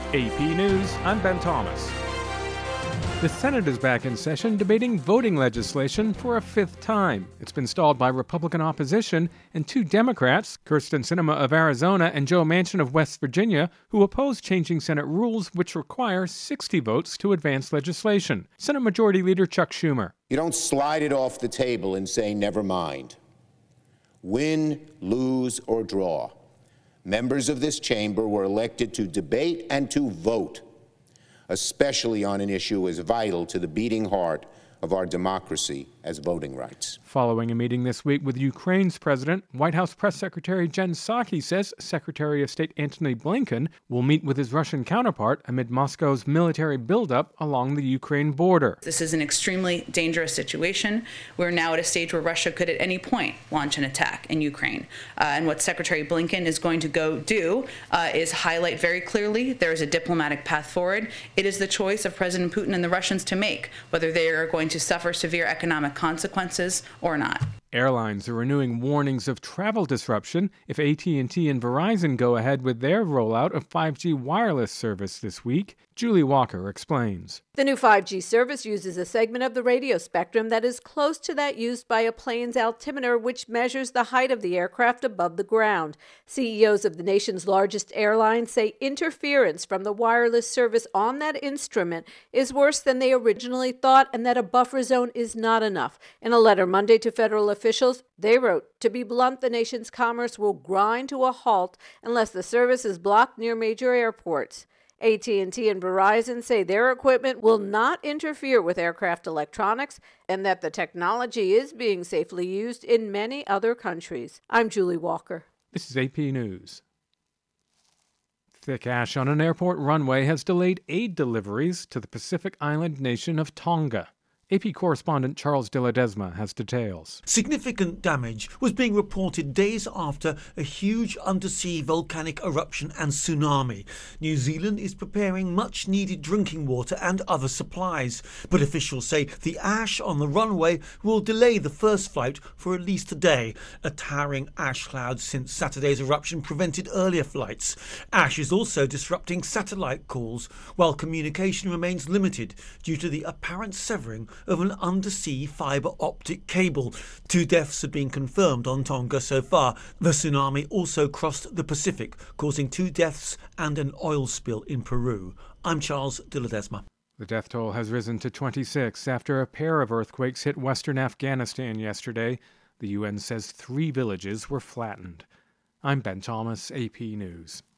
AP News, I'm Ben Thomas. The Senate is back in session debating voting legislation for a fifth time. It's been stalled by Republican opposition and two Democrats, Kyrsten Sinema of Arizona and Joe Manchin of West Virginia, who oppose changing Senate rules which require 60 votes to advance legislation. Senate Majority Leader Chuck Schumer. You don't slide it off the table and say, never mind. Win, lose, or draw. Members of this chamber were elected to debate and to vote, especially on an issue as vital to the beating heart of our democracy as voting rights. Following a meeting this week with Ukraine's president, White House Press Secretary Jen Psaki says Secretary of State Antony Blinken will meet with his Russian counterpart amid Moscow's military buildup along the Ukraine border. This is an extremely dangerous situation. We're now at a stage where Russia could at any point launch an attack in Ukraine. And what Secretary Blinken is going to go do is highlight very clearly there is a diplomatic path forward. It is the choice of President Putin and the Russians to make whether they are going to suffer severe economic consequences or not. Airlines are renewing warnings of travel disruption if AT&T and Verizon go ahead with their rollout of 5G wireless service this week. Julie Walker explains. The new 5G service uses a segment of the radio spectrum that is close to that used by a plane's altimeter, which measures the height of the aircraft above the ground. CEOs of the nation's largest airlines say interference from the wireless service on that instrument is worse than they originally thought, and that a buffer zone is not enough. In a letter Monday to federal officials, they wrote, "To be blunt, the nation's commerce will grind to a halt unless the service is blocked near major airports." AT&T and Verizon say their equipment will not interfere with aircraft electronics and that the technology is being safely used in many other countries. I'm Julie Walker. This is AP News. Thick ash on an airport runway has delayed aid deliveries to the Pacific island nation of Tonga. AP correspondent Charles de Ledesma has details. Significant damage was being reported days after a huge undersea volcanic eruption and tsunami. New Zealand is preparing much-needed drinking water and other supplies, but officials say the ash on the runway will delay the first flight for at least a day. A towering ash cloud since Saturday's eruption prevented earlier flights. Ash is also disrupting satellite calls, while communication remains limited due to the apparent severing of an undersea fibre optic cable. 2 deaths have been confirmed on Tonga so far. The tsunami also crossed the Pacific, causing 2 deaths and an oil spill in Peru. I'm Charles de Ledesma. The death toll has risen to 26 after a pair of earthquakes hit western Afghanistan yesterday. The UN says 3 villages were flattened. I'm Ben Thomas, AP News.